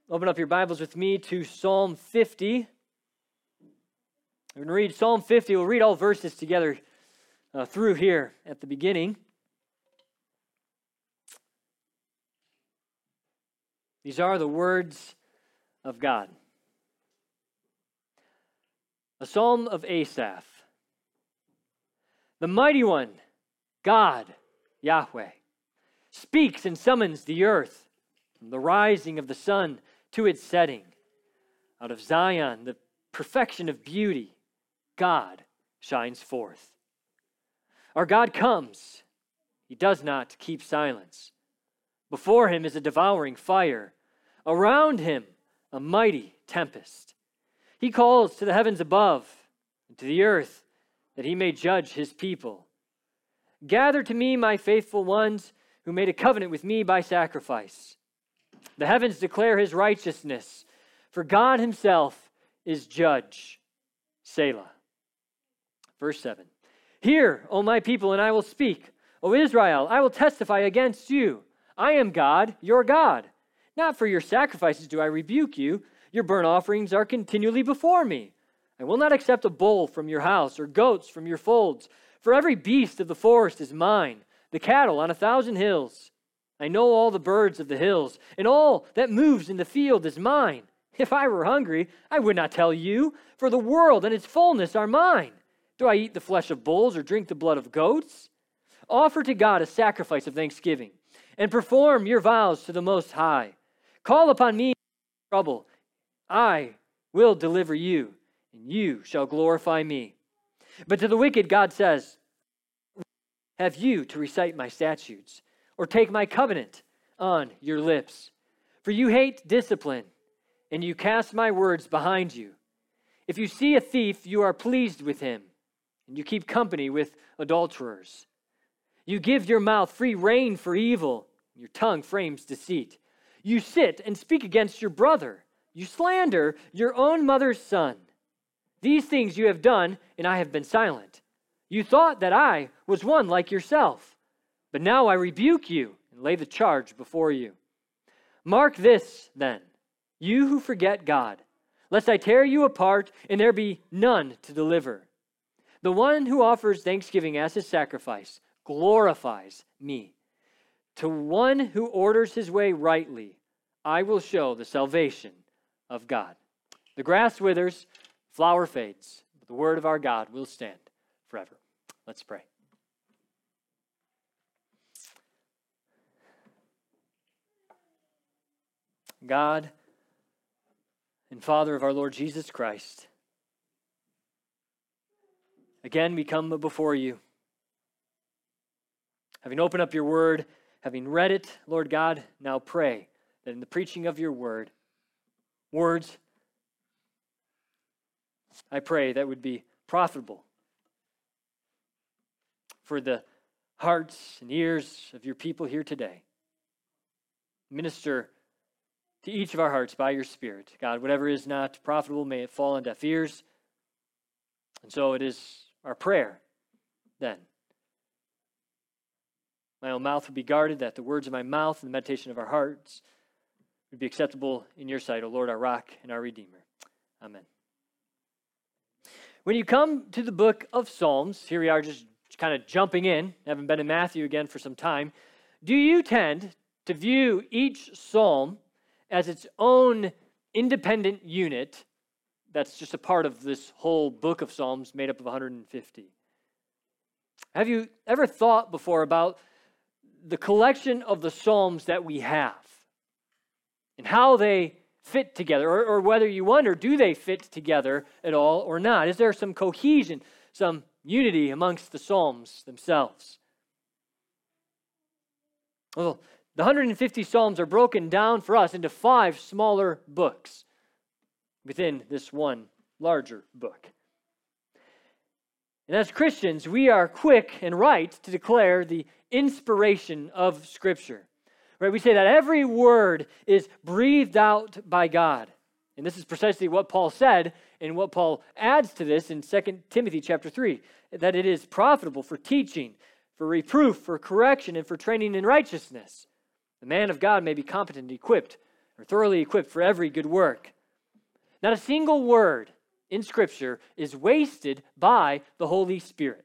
Open up your Bibles with me to Psalm 50. We're going to read Psalm 50. We'll read all verses together through here at the beginning. These are the words of God. A psalm of Asaph. The mighty one, God, Yahweh, speaks and summons the earth from the rising of the sun to its setting. Out of Zion, the perfection of beauty, God shines forth. Our God comes. He does not keep silence. Before him is a devouring fire. Around him, a mighty tempest. He calls to the heavens above and to the earth that he may judge his people. Gather to me, my faithful ones, who made a covenant with me by sacrifice. The heavens declare his righteousness, for God himself is judge. Selah. Verse 7. Hear, O my people, and I will speak. O Israel, I will testify against you. I am God, your God. Not for your sacrifices do I rebuke you. Your burnt offerings are continually before me. I will not accept a bull from your house or goats from your folds. For every beast of the forest is mine, the cattle on 1,000 hills. I know all the birds of the hills, and all that moves in the field is mine. If I were hungry, I would not tell you, for the world and its fullness are mine. Do I eat the flesh of bulls or drink the blood of goats? Offer to God a sacrifice of thanksgiving, and perform your vows to the Most High. Call upon me in trouble. I will deliver you, and you shall glorify me. But to the wicked God says, have you to recite my statutes, or take my covenant on your lips? For you hate discipline, and you cast my words behind you. If you see a thief, you are pleased with him, and you keep company with adulterers. You give your mouth free rein for evil, and your tongue frames deceit. You sit and speak against your brother. You slander your own mother's son. These things you have done, and I have been silent. You thought that I was one like yourself, but now I rebuke you and lay the charge before you. Mark this, then, you who forget God, lest I tear you apart and there be none to deliver. The one who offers thanksgiving as his sacrifice glorifies me. To one who orders his way rightly, I will show the salvation of God. The grass withers, flower fades, but the word of our God will stand forever. Let's pray. God and Father of our Lord Jesus Christ, again we come before you. Having opened up your word, having read it, Lord God, now pray that in the preaching of your words, I pray that would be profitable for the hearts and ears of your people here today. Minister to each of our hearts by your Spirit. God, whatever is not profitable, may it fall on deaf ears. And so it is our prayer, then. My own mouth would be guarded, that the words of my mouth and the meditation of our hearts would be acceptable in your sight, O Lord, our rock and our Redeemer. Amen. When you come to the book of Psalms, here we are just kind of jumping in, haven't been in Matthew again for some time, do you tend to view each psalm as its own independent unit that's just a part of this whole book of Psalms made up of 150? Have you ever thought before about the collection of the Psalms that we have and how they fit together, or whether you wonder, do they fit together at all or not? Is there some cohesion, some unity amongst the Psalms themselves? Well, the 150 Psalms are broken down for us into 5 smaller books within this one larger book. And as Christians, we are quick and right to declare the inspiration of Scripture. Right? We say that every word is breathed out by God. And this is precisely what Paul said and what Paul adds to this in 2 Timothy chapter 3, that it is profitable for teaching, for reproof, for correction, and for training in righteousness. The man of God may be competent and equipped or thoroughly equipped for every good work. Not a single word in Scripture is wasted by the Holy Spirit.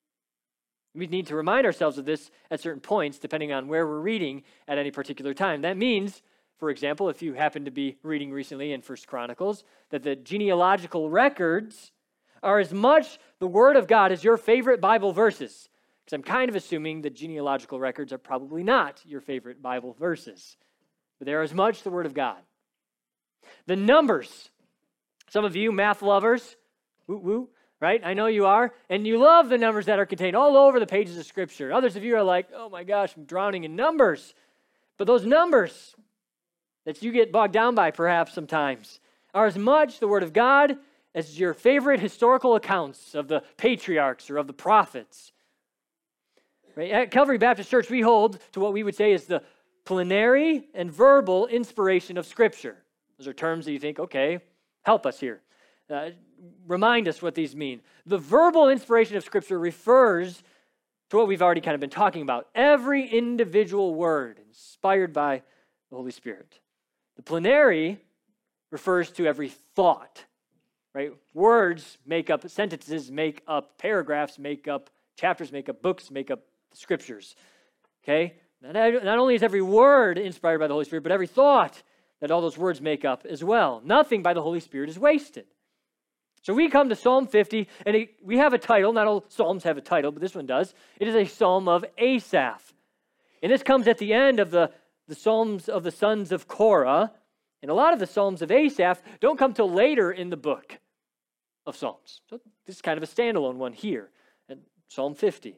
We need to remind ourselves of this at certain points, depending on where we're reading at any particular time. That means, for example, if you happen to be reading recently in 1 Chronicles, that the genealogical records are as much the Word of God as your favorite Bible verses. Because I'm kind of assuming the genealogical records are probably not your favorite Bible verses. But they are as much the Word of God. The numbers. Some of you math lovers, woo, right? I know you are. And you love the numbers that are contained all over the pages of Scripture. Others of you are like, oh my gosh, I'm drowning in numbers. But those numbers that you get bogged down by perhaps sometimes are as much the Word of God as your favorite historical accounts of the patriarchs or of the prophets. Right? At Calvary Baptist Church, we hold to what we would say is the plenary and verbal inspiration of Scripture. Those are terms that you think, okay, help us here. Remind us what these mean. The verbal inspiration of Scripture refers to what we've already kind of been talking about. Every individual word inspired by the Holy Spirit. The plenary refers to every thought, right? Words make up sentences, make up paragraphs, make up chapters, make up books, make up the Scriptures, okay? Not only is every word inspired by the Holy Spirit, but every thought that all those words make up as well. Nothing by the Holy Spirit is wasted. So we come to Psalm 50, and we have a title. Not all Psalms have a title, but this one does. It is a Psalm of Asaph. And this comes at the end of the Psalms of the sons of Korah. And a lot of the Psalms of Asaph don't come till later in the book of Psalms. So this is kind of a standalone one here, at Psalm 50.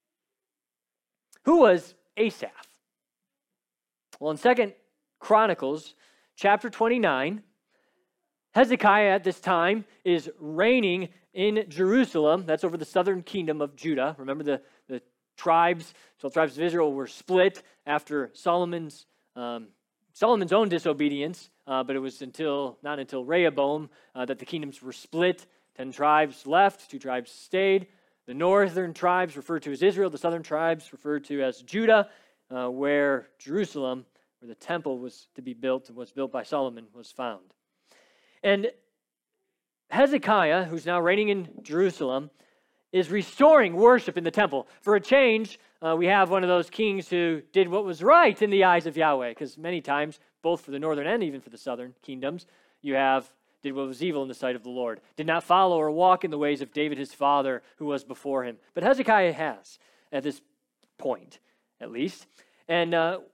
Who was Asaph? Well, in 2 Chronicles chapter 29, Hezekiah at this time is reigning in Jerusalem. That's over the southern kingdom of Judah. Remember the tribes, 12 tribes of Israel were split after Solomon's own disobedience, but it was not until Rehoboam that the kingdoms were split. 10 tribes left, 2 tribes stayed. The northern tribes referred to as Israel, the southern tribes referred to as Judah, where Jerusalem, where the temple was to be built and was built by Solomon, was found. And Hezekiah, who's now reigning in Jerusalem, is restoring worship in the temple. For a change, we have one of those kings who did what was right in the eyes of Yahweh, because many times, both for the northern and even for the southern kingdoms, did what was evil in the sight of the Lord, did not follow or walk in the ways of David his father, who was before him. But Hezekiah has, at this point, at least. And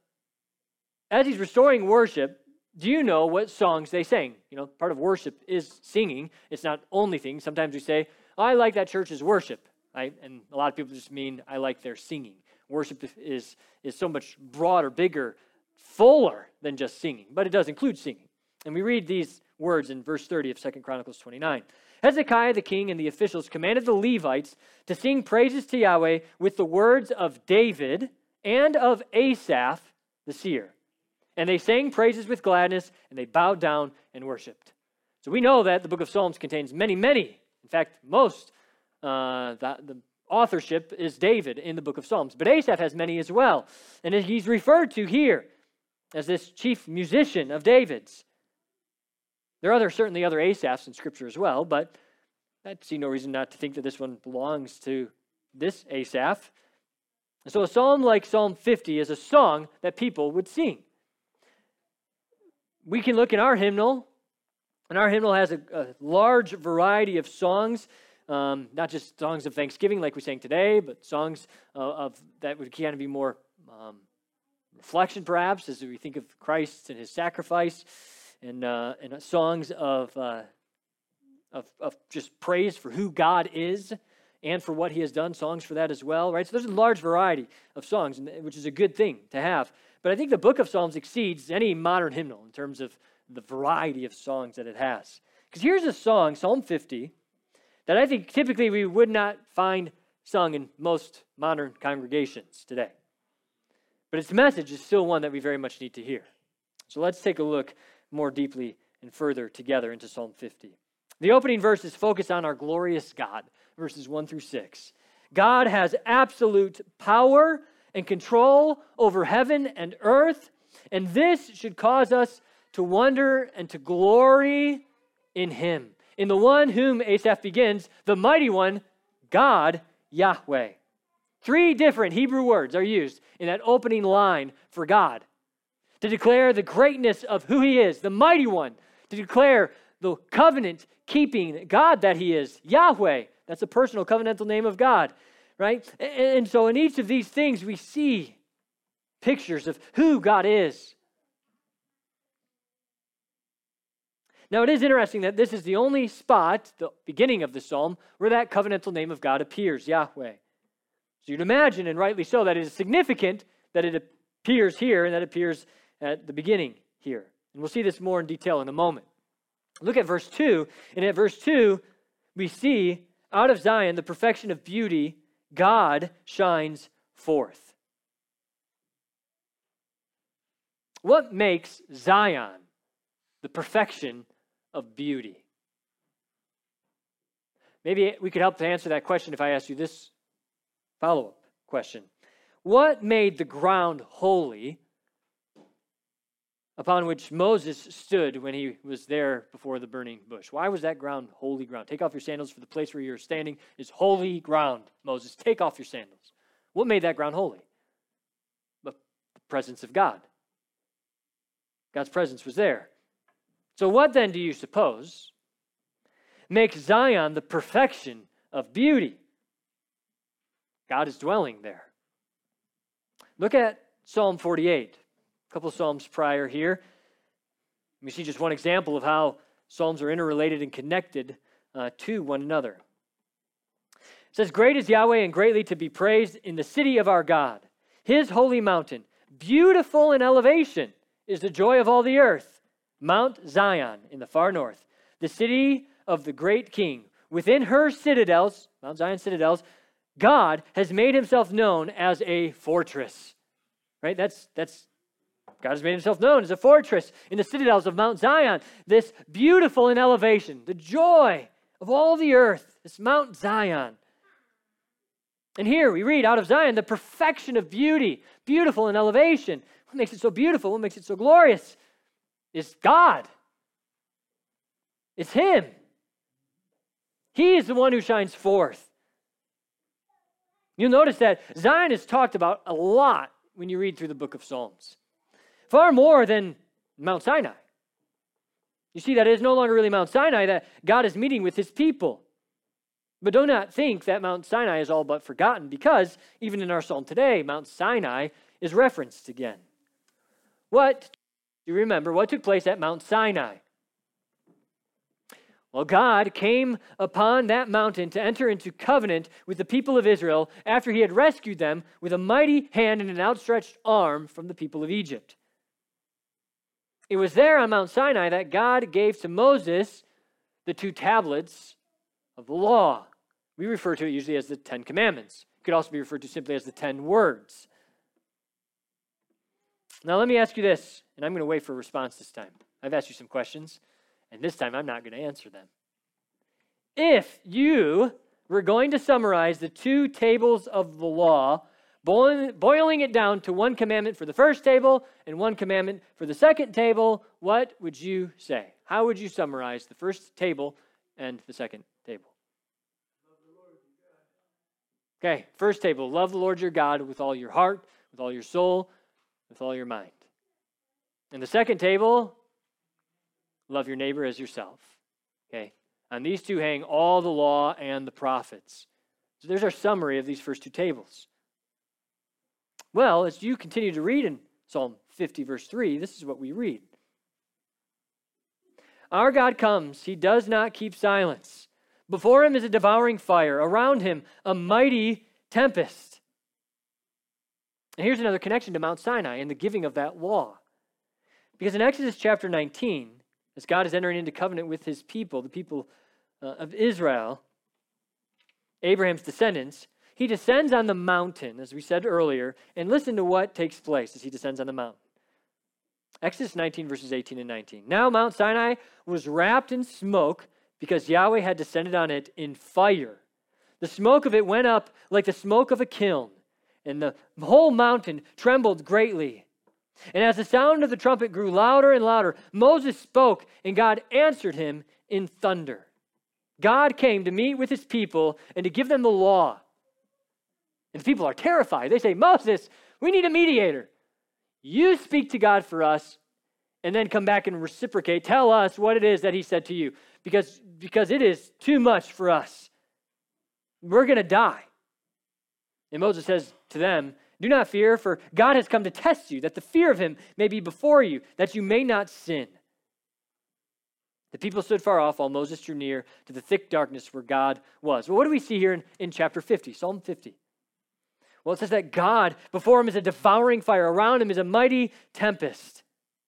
as he's restoring worship, do you know what songs they sang? You know, part of worship is singing. It's not only things. Sometimes we say, oh, I like that church's worship. And a lot of people just mean, I like their singing. Worship is so much broader, bigger, fuller than just singing. But it does include singing. And we read these words in verse 30 of 2 Chronicles 29. Hezekiah the king and the officials commanded the Levites to sing praises to Yahweh with the words of David and of Asaph the seer. And they sang praises with gladness, and they bowed down and worshipped. So we know that the book of Psalms contains many, in fact, most, the authorship is David in the book of Psalms. But Asaph has many as well. And he's referred to here as this chief musician of David's. There are certainly other Asaphs in Scripture as well, but I see no reason not to think that this one belongs to this Asaph. And so a psalm like Psalm 50 is a song that people would sing. We can look in our hymnal, and our hymnal has a large variety of songs, not just songs of thanksgiving like we sang today, but songs that would kind of be more reflection perhaps as we think of Christ and his sacrifice, and songs of just praise for who God is and for what he has done, songs for that as well, right? So there's a large variety of songs, which is a good thing to have. But I think the book of Psalms exceeds any modern hymnal in terms of the variety of songs that it has. Because here's a song, Psalm 50, that I think typically we would not find sung in most modern congregations today. But its message is still one that we very much need to hear. So let's take a look more deeply and further together into Psalm 50. The opening verses focus on our glorious God, verses 1 through 6. God has absolute power and control over heaven and earth, and this should cause us to wonder and to glory in him, in the one whom Asaph begins, the mighty one, God, Yahweh. 3 different Hebrew words are used in that opening line for God to declare the greatness of who he is, the mighty one, to declare the covenant-keeping God that he is, Yahweh. That's a personal covenantal name of God, right? And so in each of these things, we see pictures of who God is. Now, it is interesting that this is the only spot, the beginning of the psalm, where that covenantal name of God appears, Yahweh. So you'd imagine, and rightly so, that it is significant that it appears here and that it appears at the beginning here. And we'll see this more in detail in a moment. Look at verse 2, and at verse 2, we see, out of Zion, the perfection of beauty, God shines forth. What makes Zion the perfection of beauty? Maybe we could help to answer that question if I asked you this follow-up question. What made the ground holy upon which Moses stood when he was there before the burning bush? Why was that ground holy ground? Take off your sandals, for the place where you're standing is holy ground. Moses, take off your sandals. What made that ground holy? The presence of God. God's presence was there. So what then do you suppose makes Zion the perfection of beauty? God is dwelling there. Look at Psalm 48. A couple of Psalms prior here. We see just one example of how Psalms are interrelated and connected to one another. It says, "Great is Yahweh and greatly to be praised in the city of our God, his holy mountain. Beautiful in elevation is the joy of all the earth. Mount Zion in the far north, the city of the great king. Within her citadels, Mount Zion citadels, God has made himself known as a fortress." Right? That's God has made himself known as a fortress in the citadels of Mount Zion. This beautiful in elevation, the joy of all the earth, this Mount Zion. And here we read, out of Zion, the perfection of beauty, beautiful in elevation. What makes it so beautiful? What makes it so glorious? Is God. It's him. He is the one who shines forth. You'll notice that Zion is talked about a lot when you read through the book of Psalms. Far more than Mount Sinai. You see that it is no longer really Mount Sinai that God is meeting with his people. But do not think that Mount Sinai is all but forgotten, because even in our psalm today, Mount Sinai is referenced again. What do you remember? What took place at Mount Sinai? Well, God came upon that mountain to enter into covenant with the people of Israel after he had rescued them with a mighty hand and an outstretched arm from the people of Egypt. It was there on Mount Sinai that God gave to Moses the 2 tablets of the law. We refer to it usually as the 10 Commandments. It could also be referred to simply as the 10 words. Now let me ask you this, and I'm going to wait for a response this time. I've asked you some questions, and this time I'm not going to answer them. If you were going to summarize the 2 tables of the law, boiling it down to 1 commandment for the first table and 1 commandment for the second table, what would you say? How would you summarize the first table and the second table? Okay, first table, love the Lord your God with all your heart, with all your soul, with all your mind. And the second table, love your neighbor as yourself. Okay, on these 2 hang all the law and the prophets. So there's our summary of these first 2 tables. Well, as you continue to read in Psalm 50, verse 3, this is what we read. Our God comes, he does not keep silence. Before him is a devouring fire, around him a mighty tempest. And here's another connection to Mount Sinai and the giving of that law. Because in Exodus chapter 19, as God is entering into covenant with his people, the people of Israel, Abraham's descendants, he descends on the mountain, as we said earlier, and listen to what takes place as he descends on the mountain. Exodus 19, verses 18 and 19. Now Mount Sinai was wrapped in smoke because Yahweh had descended on it in fire. The smoke of it went up like the smoke of a kiln, and the whole mountain trembled greatly. And as the sound of the trumpet grew louder and louder, Moses spoke, and God answered him in thunder. God came to meet with his people and to give them the law. And the people are terrified. They say, Moses, we need a mediator. You speak to God for us, and then come back and reciprocate. Tell us what it is that he said to you, because it is too much for us. We're going to die. And Moses says to them, do not fear, for God has come to test you, that the fear of him may be before you, that you may not sin. The people stood far off while Moses drew near to the thick darkness where God was. Well, what do we see here in chapter 50, Psalm 50? Well, it says that God, before him is a devouring fire, around him is a mighty tempest.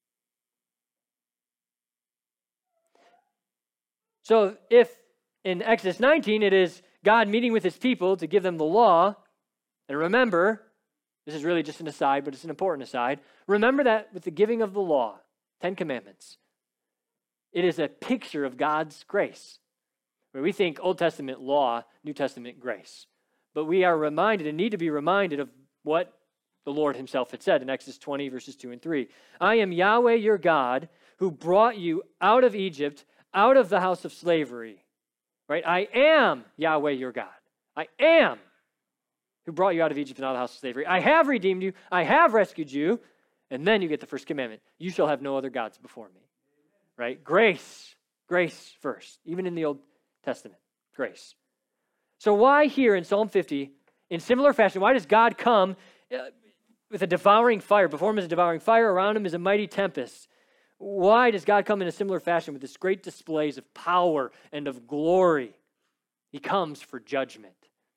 So if in Exodus 19 it is God meeting with his people to give them the law, and remember, this is really just an aside, but it's an important aside. Remember that with the giving of the law, 10 Commandments, it is a picture of God's grace. Where we think Old Testament law, New Testament grace. But we are reminded and need to be reminded of what the Lord himself had said in Exodus 20, verses 2 and 3. I am Yahweh your God who brought you out of Egypt, out of the house of slavery. Right? I am Yahweh your God. I am who brought you out of Egypt and out of the house of slavery. I have redeemed you. I have rescued you. And then you get the first commandment. You shall have no other gods before me. Right? Grace. Grace first. Even in the Old Testament. Grace. So why here in Psalm 50, in similar fashion, why does God come with a devouring fire? Before him is a devouring fire. Around him is a mighty tempest. Why does God come in a similar fashion with this great displays of power and of glory? He comes for judgment.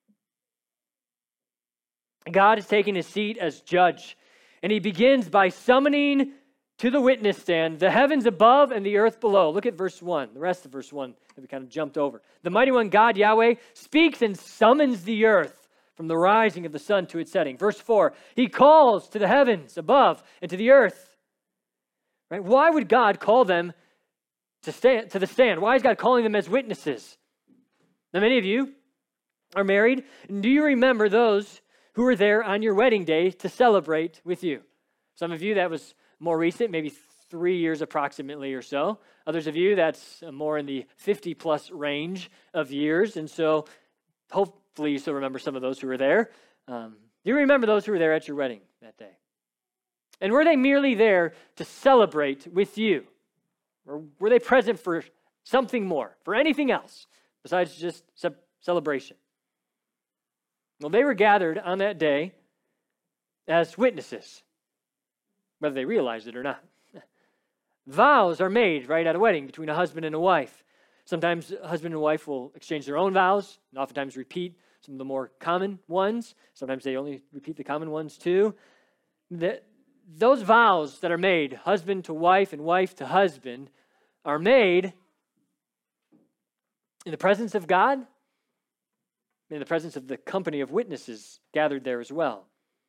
God is taking his seat as judge, and he begins by summoning to the witness stand the heavens above and the earth below. Look at verse 1, the rest of verse 1 that we kind of jumped over. The mighty one, God, Yahweh, speaks and summons the earth from the rising of the sun to its setting. Verse 4, he calls to the heavens above and to the earth. Right? Why would God call them to the stand? Why is God calling them as witnesses? Now, many of you are married, and do you remember those who were there on your wedding day to celebrate with you? Some of you, that was more recent, maybe 3 years approximately or so. Others of you, that's more in the 50-plus range of years. And so hopefully you still remember some of those who were there. You remember those who were there at your wedding that day. And were they merely there to celebrate with you? Or were they present for something more, for anything else besides just celebration? Well, they were gathered on that day as witnesses, whether they realized it or not. Vows are made right at a wedding between a husband and a wife. Sometimes a husband and wife will exchange their own vows and oftentimes repeat some of the more common ones. Sometimes they only repeat the common ones too. Those vows that are made, husband to wife and wife to husband, are made in the presence of God, in the presence of the company of witnesses gathered there as well.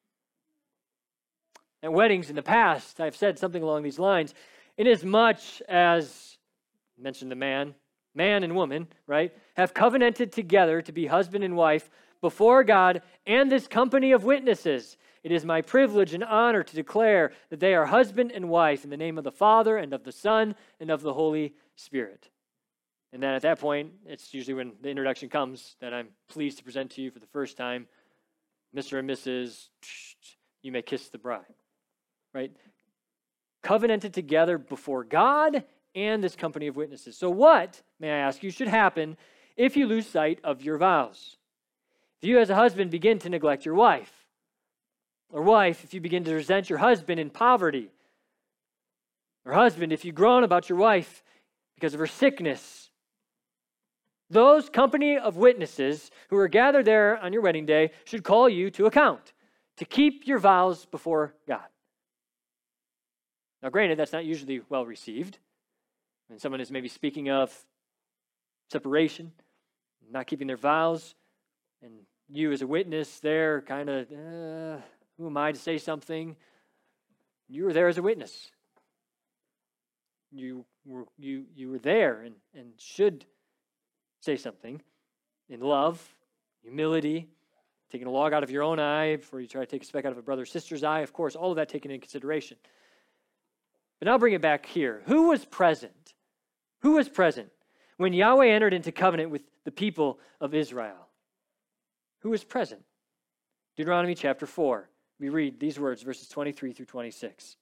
At weddings in the past, I've said something along these lines, inasmuch as, mentioned the man and woman, right, have covenanted together to be husband and wife before God and this company of witnesses. It is my privilege and honor to declare that they are husband and wife in the name of the Father and of the Son and of the Holy Spirit. And then at that point, it's usually when the introduction comes that I'm pleased to present to you for the first time, Mr. and Mrs., you may kiss the bride. Right? Covenanted together before God and this company of witnesses. So what, may I ask you, should happen if you lose sight of your vows? If you as a husband begin to neglect your wife, or wife, if you begin to resent your husband in poverty, or husband, if you groan about your wife because of her sickness, those company of witnesses who are gathered there on your wedding day should call you to account, to keep your vows before God. Now, granted, that's not usually well received. When someone is maybe speaking of separation, not keeping their vows, and you as a witness there kind of, who am I to say something? You were there as a witness. You were there and should say something in love, humility, taking a log out of your own eye before you try to take a speck out of a brother or sister's eye. Of course, all of that taken into consideration. But now bring it back here. Who was present? Who was present when Yahweh entered into covenant with the people of Israel? Who was present? Deuteronomy chapter 4. We read these words, verses 23 through 26.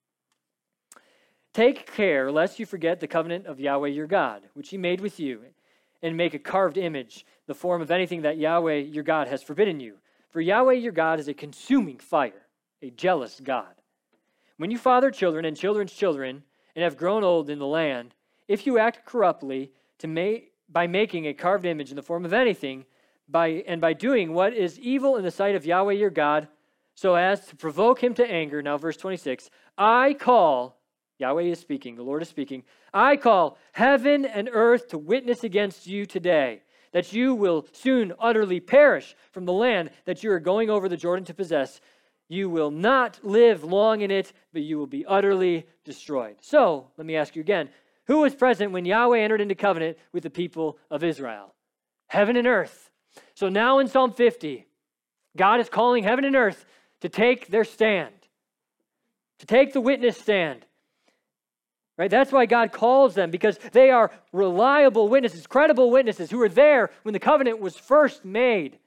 Take care lest you forget the covenant of Yahweh your God, which he made with you, and make a carved image, the form of anything that Yahweh your God has forbidden you. For Yahweh your God is a consuming fire, a jealous God. When you father children and children's children, and have grown old in the land, if you act corruptly by making a carved image in the form of anything, by doing what is evil in the sight of Yahweh your God, so as to provoke him to anger. Now verse 26, I call, Yahweh is speaking, the Lord is speaking, I call heaven and earth to witness against you today, that you will soon utterly perish from the land that you are going over the Jordan to possess. You will not live long in it, but you will be utterly destroyed. So, let me ask you again, who was present when Yahweh entered into covenant with the people of Israel? Heaven and earth. So now in Psalm 50, God is calling heaven and earth to take their stand, to take the witness stand. Right? That's why God calls them, because they are reliable witnesses, credible witnesses who were there when the covenant was first made.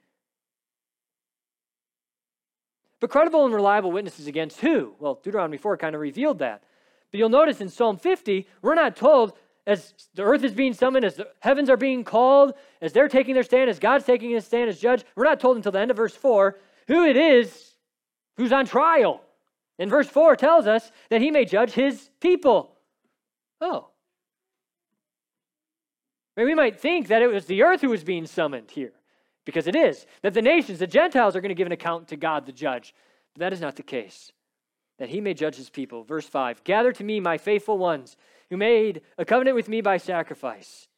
But credible and reliable witnesses against who? Well, Deuteronomy 4 kind of revealed that. But you'll notice in Psalm 50, we're not told as the earth is being summoned, as the heavens are being called, as they're taking their stand, as God's taking his stand as judge. We're not told until the end of verse 4 who it is who's on trial. And verse 4 tells us that he may judge his people. Oh. I mean, we might think that it was the earth who was being summoned here, because it is. That the nations, the Gentiles, are going to give an account to God the judge. But that is not the case. That he may judge his people. Verse 5, gather to me my faithful ones, who made a covenant with me by sacrifice.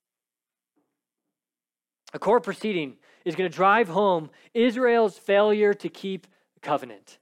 A court proceeding is going to drive home Israel's failure to keep the covenant.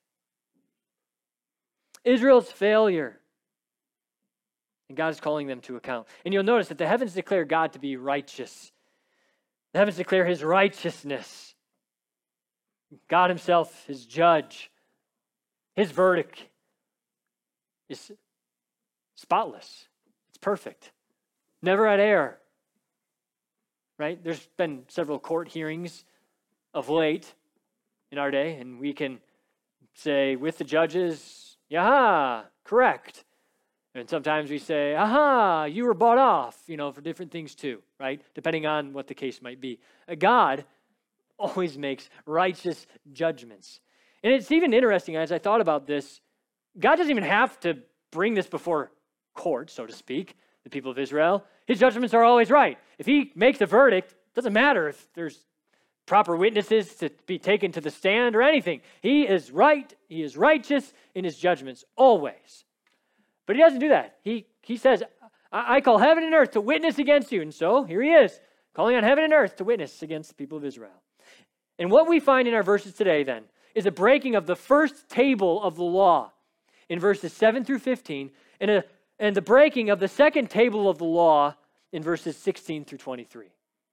Israel's failure. And God is calling them to account. And you'll notice that the heavens declare God to be righteous. The heavens declare his righteousness. God himself, his judge. His verdict is spotless. It's perfect. Never at error. Right? There's been several court hearings of late in our day, and we can say with the judges, yaha, correct. And sometimes we say, aha, you were bought off, for different things too, right? Depending on what the case might be. God always makes righteous judgments. And it's even interesting, as I thought about this, God doesn't even have to bring this before court, so to speak, the people of Israel. His judgments are always right. If he makes a verdict, it doesn't matter if there's proper witnesses to be taken to the stand or anything. He is right, he is righteous in his judgments, always. But he doesn't do that. He says, I call heaven and earth to witness against you. And so here he is, calling on heaven and earth to witness against the people of Israel. And what we find in our verses today then is a breaking of the first table of the law in verses 7 through 15, and the breaking of the second table of the law in verses 16 through 23.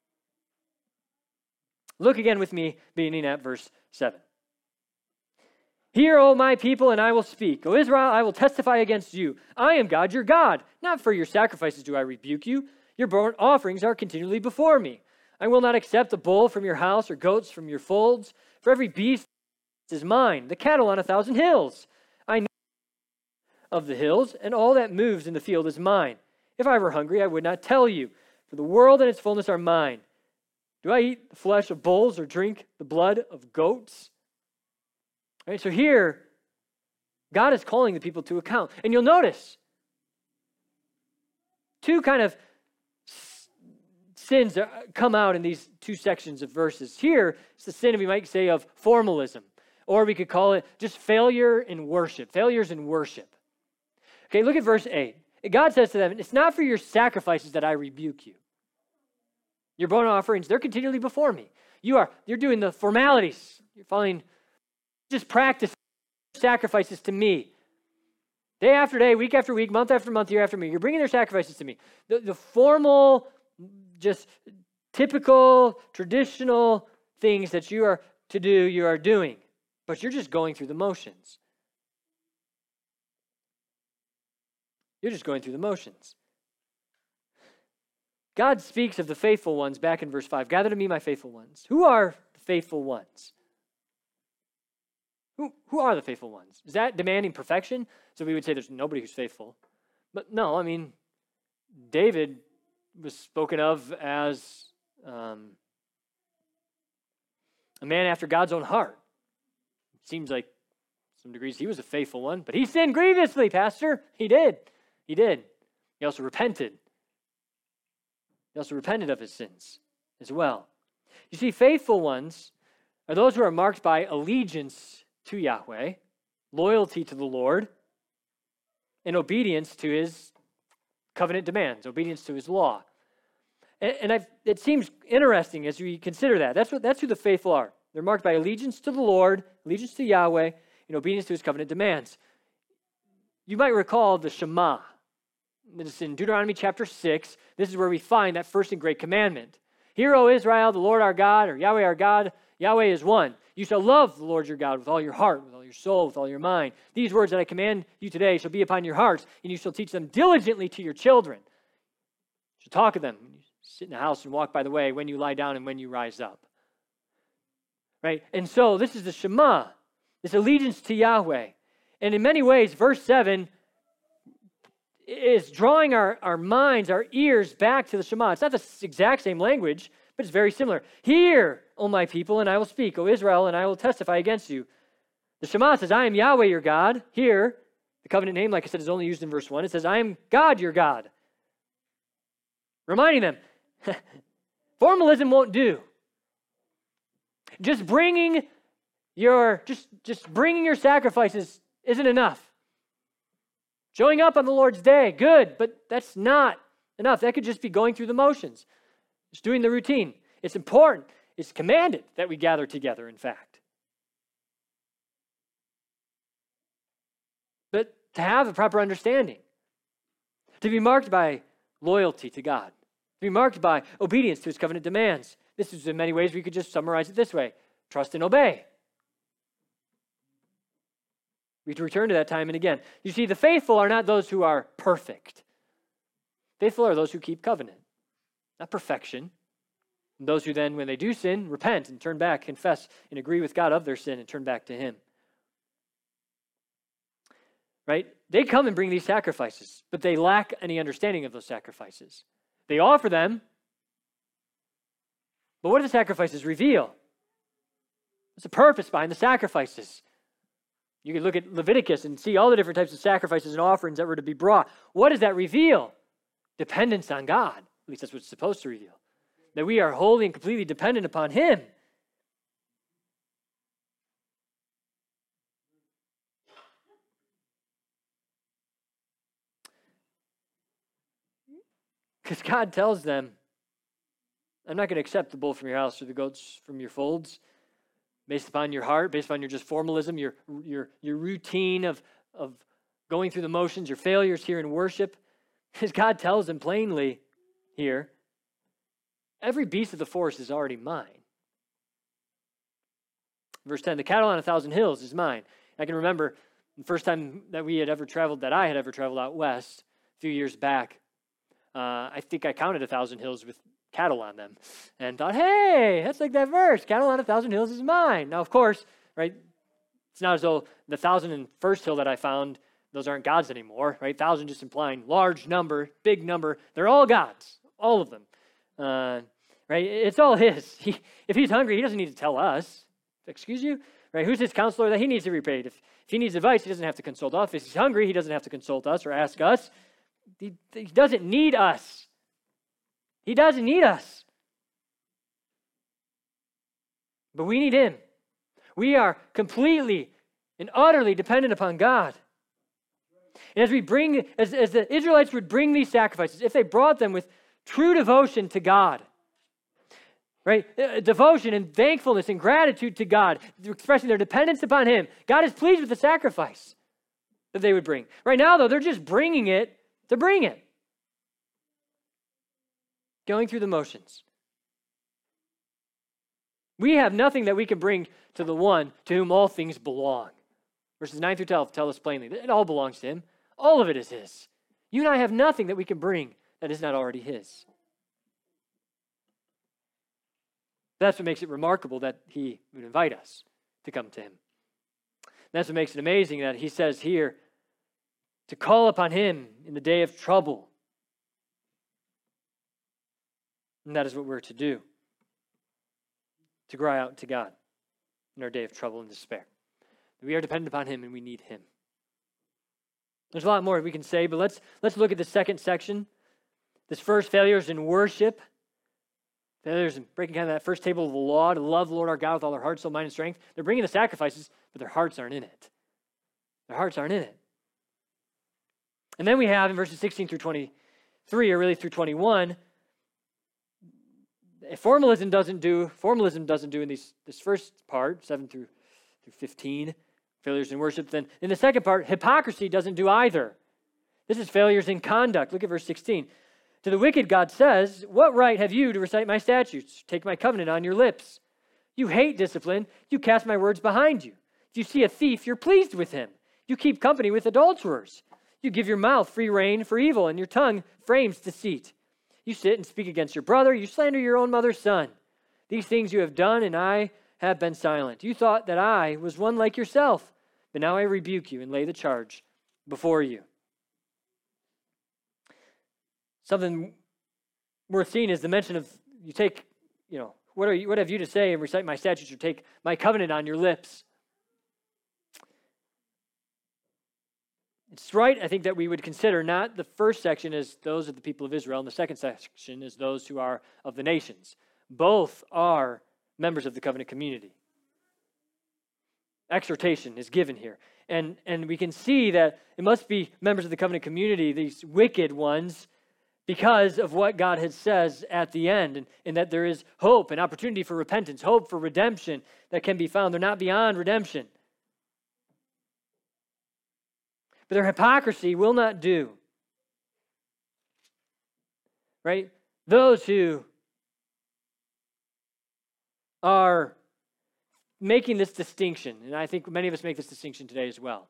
Look again with me, beginning at verse 7. Hear, O my people, and I will speak. O Israel, I will testify against you. I am God, your God. Not for your sacrifices do I rebuke you. Your burnt offerings are continually before me. I will not accept a bull from your house or goats from your folds. For every beast is mine, the cattle on 1,000 hills. I know of the hills, and all that moves in the field is mine. If I were hungry, I would not tell you, for the world and its fullness are mine. Do I eat the flesh of bulls or drink the blood of goats? All right, so here, God is calling the people to account. And you'll notice two kind of sins come out in these two sections of verses. Here, it's the sin, we might say, of formalism. Or we could call it just failure in worship. Failures in worship. Okay, look at verse 8. God says to them, it's not for your sacrifices that I rebuke you. Your burnt offerings, they're continually before me. You're doing the formalities. You're following, just practice sacrifices to me. Day after day, week after week, month after month, year after year. You're bringing their sacrifices to me. The formal, just typical, traditional things that you are to do, you are doing, but you're just going through the motions. You're just going through the motions. God speaks of the faithful ones back in verse 5. Gather to me, my faithful ones. Who are the faithful ones? Who are the faithful ones? Is that demanding perfection? So we would say there's nobody who's faithful. But no, I mean, David was spoken of as a man after God's own heart. It seems like some degrees he was a faithful one, but he sinned grievously, Pastor. He did. He also repented. He also repented of his sins as well. You see, faithful ones are those who are marked by allegiance to Yahweh, loyalty to the Lord, and obedience to his covenant demands, obedience to his law. And it seems interesting as we consider that. That's who the faithful are. They're marked by allegiance to the Lord, allegiance to Yahweh, and obedience to his covenant demands. You might recall the Shema. It's in Deuteronomy chapter 6. This is where we find that first and great commandment. Hear, O Israel, the Lord our God, or Yahweh our God, Yahweh is one. You shall love the Lord your God with all your heart, with all your soul, with all your mind. These words that I command you today shall be upon your hearts, and you shall teach them diligently to your children. You shall talk of them when you sit in the house and walk by the way, when you lie down and when you rise up. Right? And so this is the Shema, this allegiance to Yahweh. And in many ways, verse 7 is drawing our minds, our ears back to the Shema. It's not the exact same language, but it's very similar. Hear, O my people, and I will speak, O Israel, and I will testify against you. The Shema says, I am Yahweh your God. Here, the covenant name, like I said, is only used in verse 1. It says, I am God your God. Reminding them, formalism won't do. Just bringing your sacrifices isn't enough. Showing up on the Lord's day, good, but that's not enough. That could just be going through the motions. Just doing the routine. It's important. It's commanded that we gather together, in fact. But to have a proper understanding, to be marked by loyalty to God, to be marked by obedience to his covenant demands. This is in many ways we could just summarize it this way. Trust and obey. We have to return to that time and again. You see, the faithful are not those who are perfect. Faithful are those who keep covenant, not perfection. And those who then, when they do sin, repent and turn back, confess and agree with God of their sin and turn back to him. Right? They come and bring these sacrifices, but they lack any understanding of those sacrifices. They offer them, but what do the sacrifices reveal? What's the purpose behind the sacrifices? You can look at Leviticus and see all the different types of sacrifices and offerings that were to be brought. What does that reveal? Dependence on God. At least that's what it's supposed to reveal. That we are wholly and completely dependent upon him. Because God tells them, I'm not going to accept the bull from your house or the goats from your folds. Based upon your heart, based upon your just formalism, your routine of going through the motions, your failures here in worship. As God tells them plainly here, every beast of the forest is already mine. Verse 10, the cattle on 1,000 hills is mine. I can remember the first time that I had ever traveled out west a few years back. I think I counted 1,000 hills with cattle on them and thought, hey, that's like that verse, cattle on 1,000 hills is mine. Now, of course, right, it's not as though the 1,001st hill that I found, those aren't God's anymore, right? 1,000 just implying large number, big number. They're all God's, all of them, right? It's all his. If he's hungry, he doesn't need to tell us. Excuse you? Right? Who's his counselor that he needs to be paid? If he needs advice, he doesn't have to consult us. If he's hungry, he doesn't have to consult us or ask us. He doesn't need us. He doesn't need us. But we need him. We are completely and utterly dependent upon God. And as the Israelites would bring these sacrifices, if they brought them with true devotion to God, right? Devotion and thankfulness and gratitude to God, expressing their dependence upon him, God is pleased with the sacrifice that they would bring. Right now, though, they're just bringing it to bring it. Going through the motions. We have nothing that we can bring to the one to whom all things belong. Verses 9 through 12 tell us plainly that it all belongs to him. All of it is his. You and I have nothing that we can bring that is not already his. That's what makes it remarkable that he would invite us to come to him. That's what makes it amazing that he says here to call upon him in the day of trouble. And that is what we're to do, to cry out to God in our day of trouble and despair. We are dependent upon him and we need him. There's a lot more we can say, but let's look at the second section. This first, failures in worship. Failures in breaking kind of that first table of the law, to love the Lord our God with all our heart, soul, mind, and strength. They're bringing the sacrifices, but their hearts aren't in it. Their hearts aren't in it. And then we have in verses 16 through 23, or really through 21, formalism doesn't do in this first part, 7 through 15, failures in worship. Then in the second part, hypocrisy doesn't do either. This is failures in conduct. Look at verse 16. To the wicked, God says, what right have you to recite my statutes, take my covenant on your lips? You hate discipline. You cast my words behind you. If you see a thief, you're pleased with him. You keep company with adulterers. You give your mouth free rein for evil, and your tongue frames deceit. You sit and speak against your brother. You slander your own mother's son. These things you have done, and I have been silent. You thought that I was one like yourself, but now I rebuke you and lay the charge before you. Something worth seeing is the mention of you take, what have you to say and recite my statutes or take my covenant on your lips. It's right, I think, that we would consider not the first section as those of the people of Israel and the second section as those who are of the nations. Both are members of the covenant community. Exhortation is given here. And we can see that it must be members of the covenant community, these wicked ones, because of what God had says at the end, and that there is hope and opportunity for repentance, hope for redemption that can be found. They're not beyond redemption. But their hypocrisy will not do. Right? Those who are making this distinction, and I think many of us make this distinction today as well.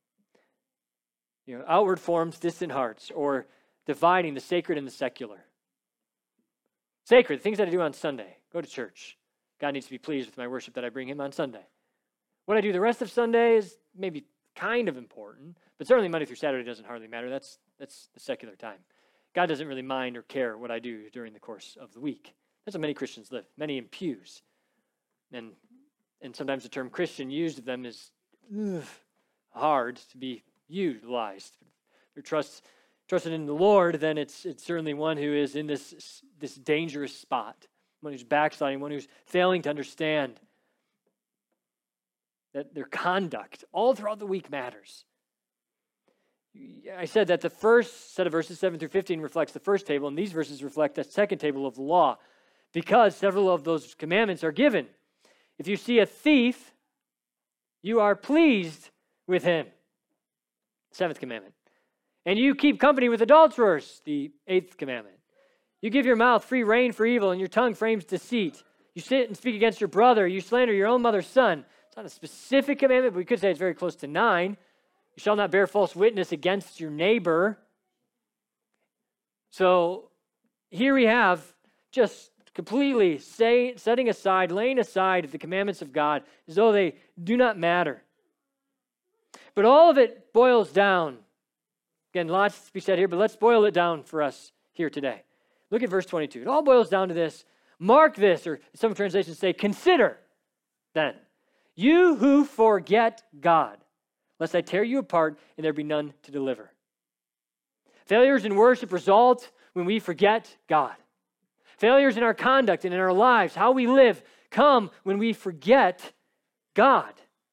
Outward forms, distant hearts, or dividing the sacred and the secular. Sacred, things that I do on Sunday. Go to church. God needs to be pleased with my worship that I bring him on Sunday. What I do the rest of Sunday is maybe kind of important, but certainly Monday through Saturday doesn't hardly matter. That's the secular time. God doesn't really mind or care what I do during the course of the week. That's how many Christians live, many in pews. And sometimes the term Christian used of them is hard to be utilized. If you're trusted in the Lord, then it's certainly one who is in this dangerous spot, one who's backsliding, one who's failing to understand that their conduct all throughout the week matters. I said that the first set of verses, 7 through 15, reflects the first table, and these verses reflect the second table of the law, because several of those commandments are given. If you see a thief, you are pleased with him. Seventh commandment. And you keep company with adulterers, the eighth commandment. You give your mouth free rein for evil, and your tongue frames deceit. You sit and speak against your brother. You slander your own mother's son. It's not a specific commandment, but we could say it's very close to 9. You shall not bear false witness against your neighbor. So here we have just completely setting aside, laying aside the commandments of God as though they do not matter. But all of it boils down. Again, lots to be said here, but let's boil it down for us here today. Look at verse 22. It all boils down to this. Mark this, or some translations say, consider then, you who forget God, lest I tear you apart and there be none to deliver. Failures in worship result when we forget God. Failures in our conduct and in our lives, how we live, come when we forget God.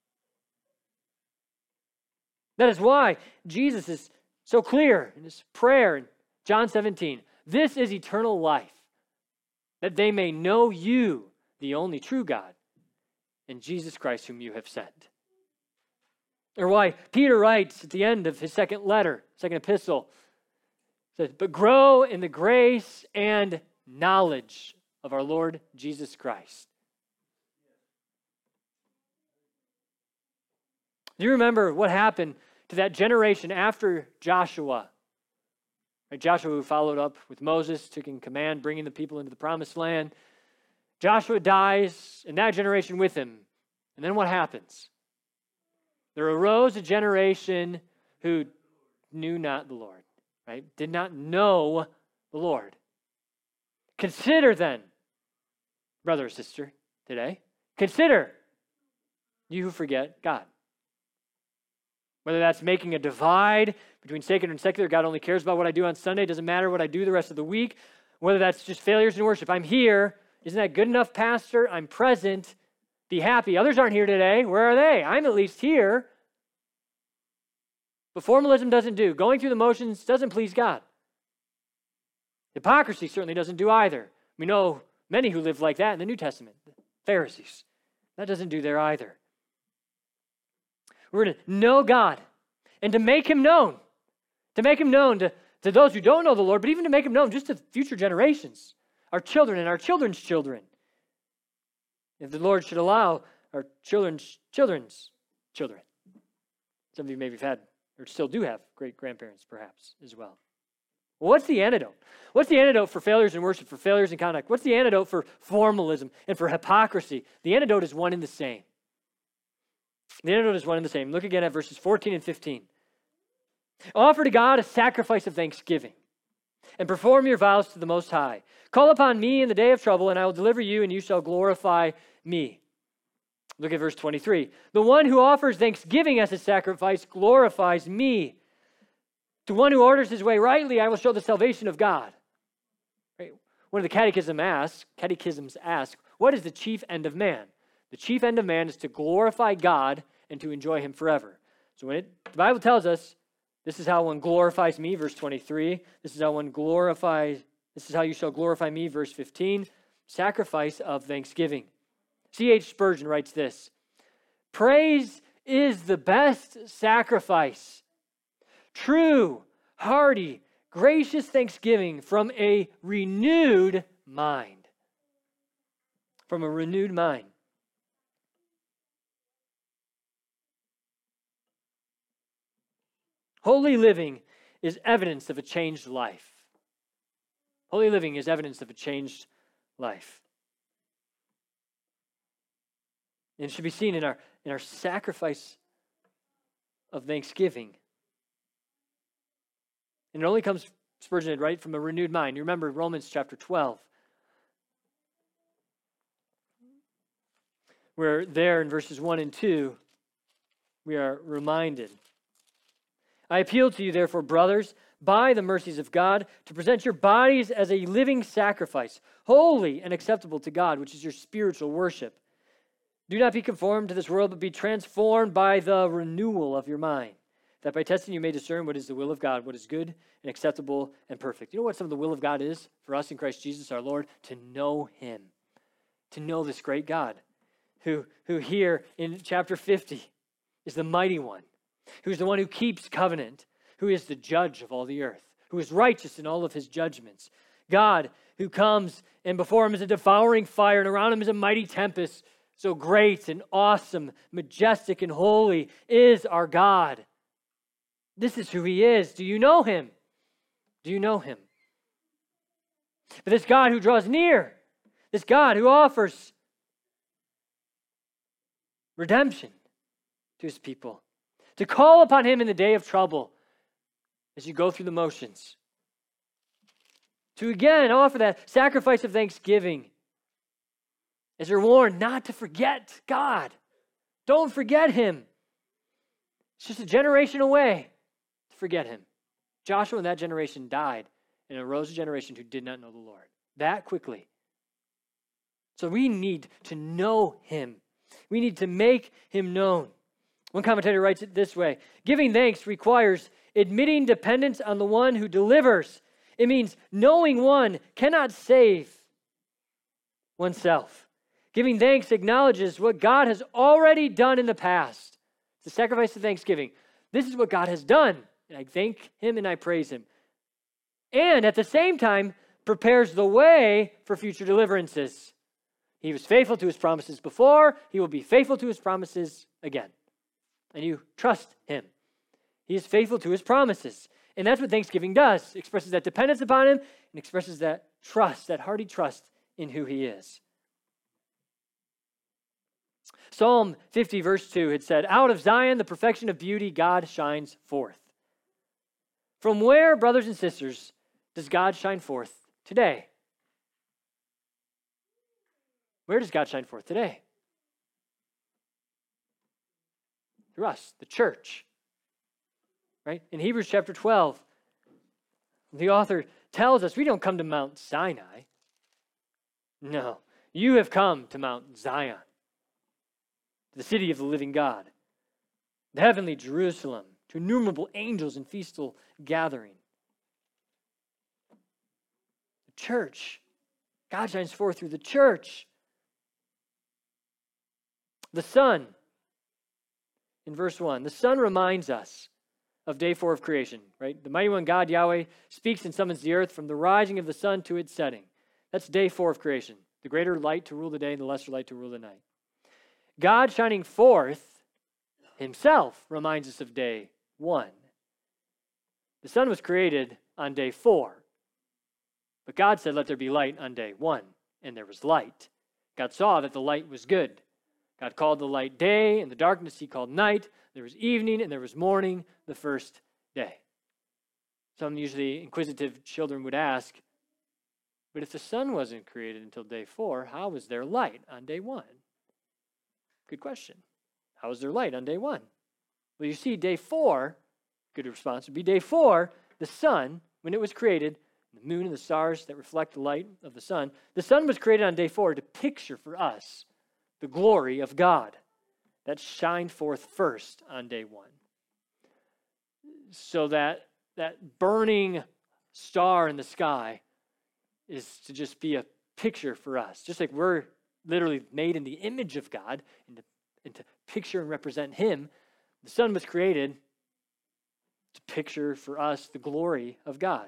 That is why Jesus is so clear in his prayer in John 17. This is eternal life, that they may know you, the only true God, and Jesus Christ whom you have sent. Or why Peter writes at the end of his second epistle, says, but grow in the grace and knowledge of our Lord Jesus Christ. Do you remember what happened to that generation after Joshua? Right, Joshua, who followed up with Moses, taking command, bringing the people into the promised land. Joshua dies, and that generation with him. And then what happens? There arose a generation who knew not the Lord, right? Did not know the Lord. Consider then, brother or sister, today, consider you who forget God. Whether that's making a divide between sacred and secular, God only cares about what I do on Sunday, doesn't matter what I do the rest of the week. Whether that's just failures in worship. I'm here. Isn't that good enough, Pastor? I'm present. Be happy. Others aren't here today. Where are they? I'm at least here. But formalism doesn't do. Going through the motions doesn't please God. Hypocrisy certainly doesn't do either. We know many who live like that in the New Testament. The Pharisees. That doesn't do there either. We're going to know God and to make him known. To make him known to those who don't know the Lord, but even to make him known just to future generations, our children and our children's children. If the Lord should allow our children's children's children. Some of you maybe have had or still do have great-grandparents perhaps as well. Well, what's the antidote? What's the antidote for failures in worship, for failures in conduct? What's the antidote for formalism and for hypocrisy? The antidote is one and the same. The antidote is one and the same. Look again at verses 14 and 15. Offer to God a sacrifice of thanksgiving and perform your vows to the Most High. Call upon me in the day of trouble, and I will deliver you, and you shall glorify me. Look at verse 23. The one who offers thanksgiving as a sacrifice glorifies me. To one who orders his way rightly, I will show the salvation of God. Right? One of the catechisms ask, what is the chief end of man? The chief end of man is to glorify God and to enjoy him forever. So the Bible tells us, this is how one glorifies me, verse 23. This is how you shall glorify me, verse 15. Sacrifice of thanksgiving. C.H. Spurgeon writes this: praise is the best sacrifice. True, hearty, gracious thanksgiving from a renewed mind. From a renewed mind. Holy living is evidence of a changed life. Holy living is evidence of a changed life. And it should be seen in our sacrifice of thanksgiving. And it only comes, Spurgeon, right, from a renewed mind. You remember Romans chapter 12. Where there in verses 1 and 2, we are reminded. I appeal to you, therefore, brothers, by the mercies of God, to present your bodies as a living sacrifice, holy and acceptable to God, which is your spiritual worship. Do not be conformed to this world, but be transformed by the renewal of your mind, that by testing you may discern what is the will of God, what is good and acceptable and perfect. You know what some of the will of God is for us in Christ Jesus our Lord? To know him, to know this great God, who here in chapter 50 is the mighty one, who's the one who keeps covenant, who is the judge of all the earth, who is righteous in all of his judgments. God who comes, and before him is a devouring fire, and around him is a mighty tempest. So great and awesome, majestic and holy is our God. This is who he is. Do you know him? Do you know him? But this God who draws near, this God who offers redemption to his people, to call upon him in the day of trouble as you go through the motions, to again offer that sacrifice of thanksgiving as you're warned not to forget God. Don't forget him. It's just a generation away to forget him. Joshua and that generation died, and arose a generation who did not know the Lord that quickly. So we need to know him. We need to make him known. One commentator writes it this way: giving thanks requires admitting dependence on the one who delivers. It means knowing one cannot save oneself. Giving thanks acknowledges what God has already done in the past. It's the sacrifice of thanksgiving. This is what God has done. And I thank him and I praise him. And at the same time, prepares the way for future deliverances. He was faithful to his promises before. He will be faithful to his promises again. and you trust him. He is faithful to his promises. And that's what thanksgiving does. It expresses that dependence upon him and expresses that trust, that hearty trust in who he is. Psalm 50, verse 2 had said, "Out of Zion, the perfection of beauty, God shines forth." From where, brothers and sisters, does God shine forth today? Where does God shine forth today? Through us, the church. Right? In Hebrews chapter 12, the author tells us we don't come to Mount Sinai. No, you have come to Mount Zion, the city of the living God, the heavenly Jerusalem, to innumerable angels in feastal gathering. The church. God shines forth through the church. The sun, in verse 1, the sun reminds us of day 4 of creation, right? The mighty one, God, Yahweh, speaks and summons the earth from the rising of the sun to its setting. That's day 4 of creation. The greater light to rule the day and the lesser light to rule the night. God shining forth himself reminds us of day 1. The sun was created on day 4. But God said, "Let there be light" on day 1. And there was light. God saw that the light was good. God called the light day, and the darkness he called night. There was evening, and there was morning the first day. Some usually inquisitive children would ask, but if the sun wasn't created until day 4, how was there light on day 1? Good question. How was there light on day 1? Well, you see, day 4, good response would be day 4, the sun, when it was created, the moon and the stars that reflect the light of the sun was created on day 4 to picture for us the glory of God that shined forth first on day 1. So that burning star in the sky is to just be a picture for us. Just like we're literally made in the image of God and to picture and represent him, the sun was created to picture for us the glory of God.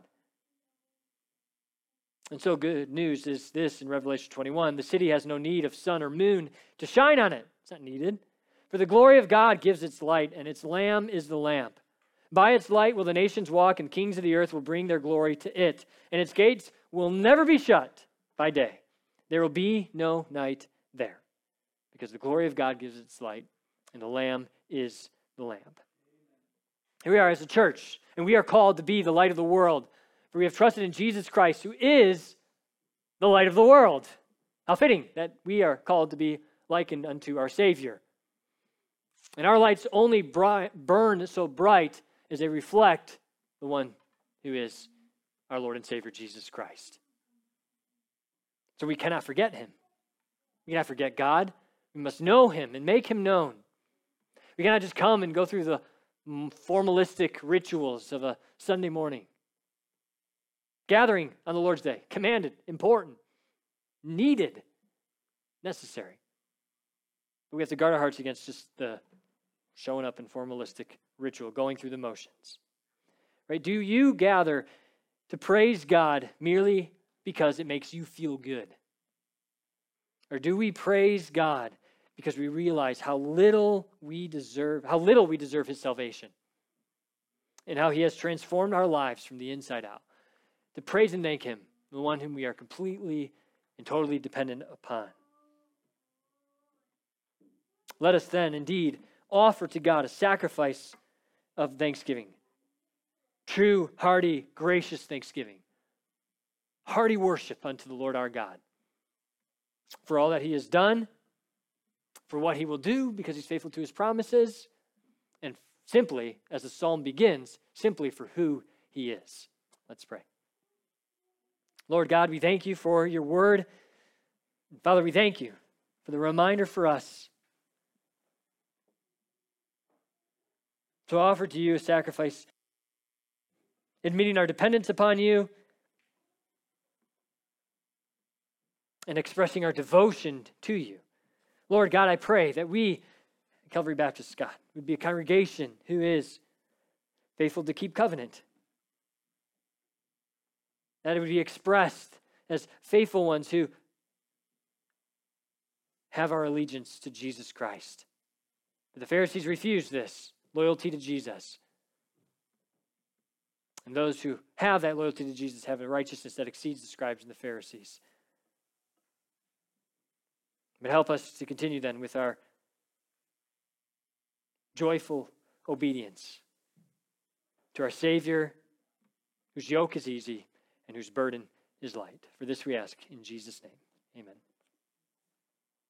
And so good news is this in Revelation 21, the city has no need of sun or moon to shine on it. It's not needed. For the glory of God gives its light, and its lamp is the lamp. By its light will the nations walk, and kings of the earth will bring their glory to it. And its gates will never be shut by day. There will be no night there, because the glory of God gives its light, and the Lamb is the lamp. Here we are as a church, and we are called to be the light of the world. For we have trusted in Jesus Christ, who is the light of the world. How fitting that we are called to be likened unto our Savior. And our lights only burn so bright as they reflect the one who is our Lord and Savior, Jesus Christ. So we cannot forget him. We cannot forget God. We must know him and make him known. We cannot just come and go through the formalistic rituals of a Sunday morning. Gathering on the Lord's Day, commanded, important, needed, necessary. But we have to guard our hearts against just the showing up in formalistic ritual, going through the motions. Right? Do you gather to praise God merely because it makes you feel good? Or do we praise God because we realize how little we deserve his salvation and how he has transformed our lives from the inside out? To praise and thank him, the one whom we are completely and totally dependent upon. Let us then indeed offer to God a sacrifice of thanksgiving. True, hearty, gracious thanksgiving. Hearty worship unto the Lord our God. For all that he has done, for what he will do because he's faithful to his promises, and simply, as the psalm begins, simply for who he is. Let's pray. Lord God, we thank you for your word. Father, we thank you for the reminder for us to offer to you a sacrifice, admitting our dependence upon you and expressing our devotion to you. Lord God, I pray that we, Calvary Baptist Scott, would be a congregation who is faithful to keep covenant. That it would be expressed as faithful ones who have our allegiance to Jesus Christ. But the Pharisees refused this loyalty to Jesus. And those who have that loyalty to Jesus have a righteousness that exceeds the scribes and the Pharisees. But help us to continue then with our joyful obedience to our Savior, whose yoke is easy and whose burden is light. For this we ask in Jesus' name. Amen.